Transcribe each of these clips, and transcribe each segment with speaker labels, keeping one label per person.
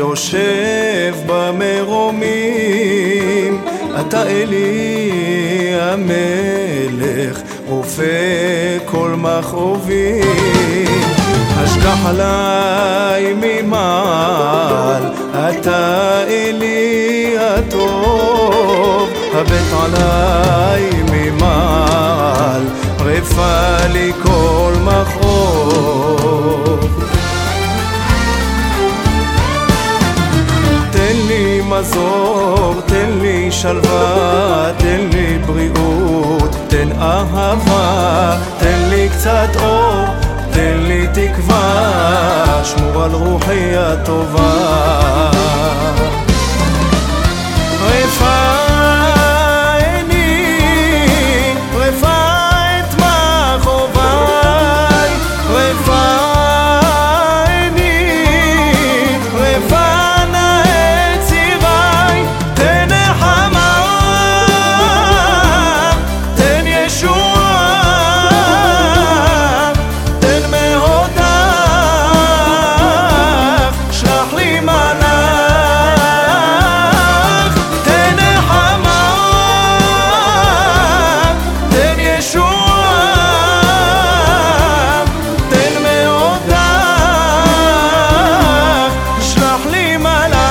Speaker 1: יושב במרומים, אתה אלי המלך, רופא כל מכאובים. השגח עליי ממעל, אתה אלי הטוב, הבט עליי ממעל, רפא לי כל מכאוב. תן לי מזור, תן לי שלווה, תן לי בריאות, תן אהבה, תן לי קצת אור, תן לי תקווה, שמור על רוחי הטובה. רפאני, רפא את מכאוביי, רפאני, רפא נא את ציריי, תן נחמה, תן ישועה, תן מהודך, שלח לי מלאך, תן נחמה, תן ישועה, תן מהודך, שלח לי מלאך.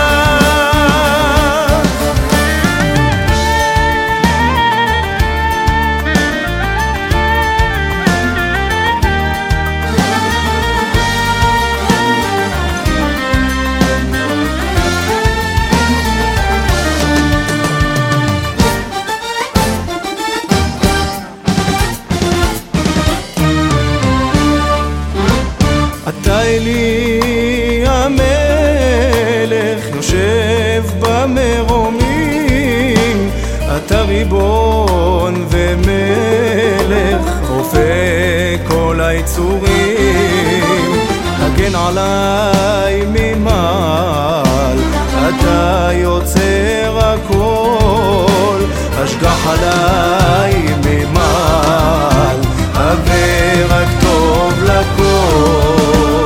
Speaker 1: אתה אלי המלך, יושב במרומים, אתה ריבון ומלך, רופא כל היצורים. הגן עליי ממעל, אתה יוצר הכל, השגח עליי ממעל, הבא רק טוב לכל.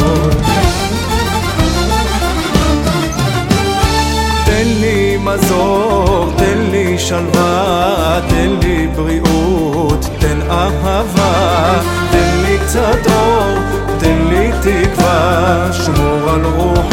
Speaker 1: תן לי מזור, תן לי שלווה, תן לי בריאות, תן אהבה, תן לי קצת אור, תן לי תקווה, שמור על רוח